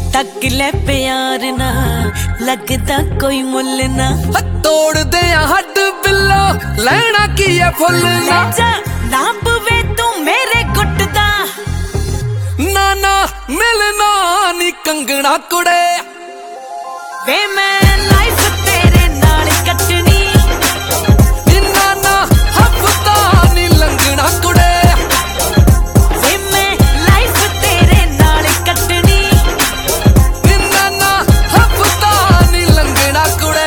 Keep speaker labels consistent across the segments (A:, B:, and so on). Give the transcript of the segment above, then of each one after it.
A: तक ले प्यार ना लगदा कोई मुल ना
B: तोड़ दे हट बिल्लो लेना की है फुल
A: ना पवे तू मेरे गुटदा
B: ना ना मिलना नी कंगना कुड़े
A: वे मैं लाइफ तेरे नाल कटनी
B: ना ना हफ्ता नी लंघना कुड़े
A: वे मैं लाइफ तेरे नाल कटनी
B: ना ना हफ्ता नी लंघना कुड़े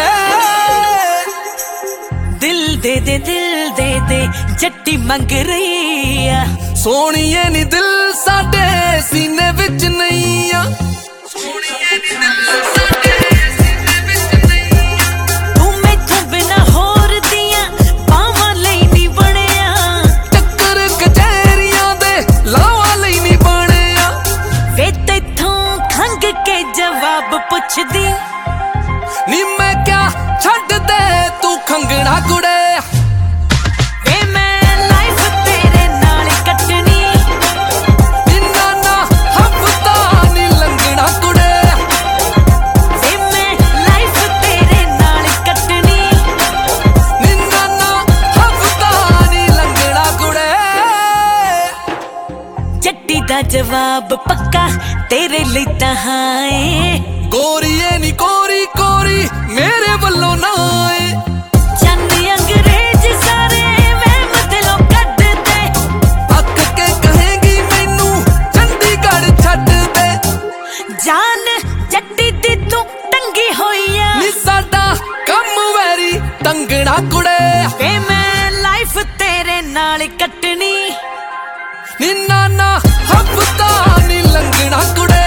A: दिल दे जट्टी मंग रही आ
B: सोनिए नी दिल साडे सीने विच नहीं आ सोनिए नी दिल साडे सीने विच नहीं आ
A: तू मैथों बिना होर दियां पावां लई नहीं बणिया
B: चक्कर कचहरियां दे लावां लई नहीं बणिया
A: वे तैथों खंग के जवाब पुछदी
B: नी मैं क्या छड्ड दे तू खंगना कुड़े
A: जवाब पक्का तेरे लिए तहाए
B: गोरीए नी कोरी कोरी मेरे वल्लों ना आए
A: चंदी अंग्रेज सारे वहम दिलों कट दे
B: हक के कहेगी मैनू चंडीगढ़ छड्ड दे
A: जान जट्टी दी तू टंगी होई आ
B: नी साडा कम वैरी टंगना कुड़े
A: वे मैं लाइफ तेरे नाल कटनी
B: नी ना ना हफ्ता नी लंघना कुड़े।